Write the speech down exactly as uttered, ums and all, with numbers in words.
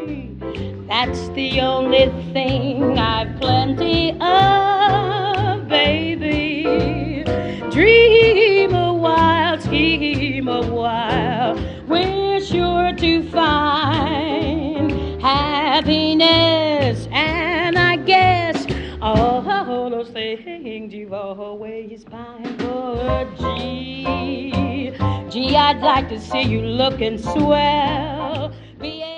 That's the only thing I've plenty of, baby. Dream a while, scheme a while, we're sure to find happiness. And I guess all those things you've always pined for. Gee, gee, I'd like to see you looking swell. Be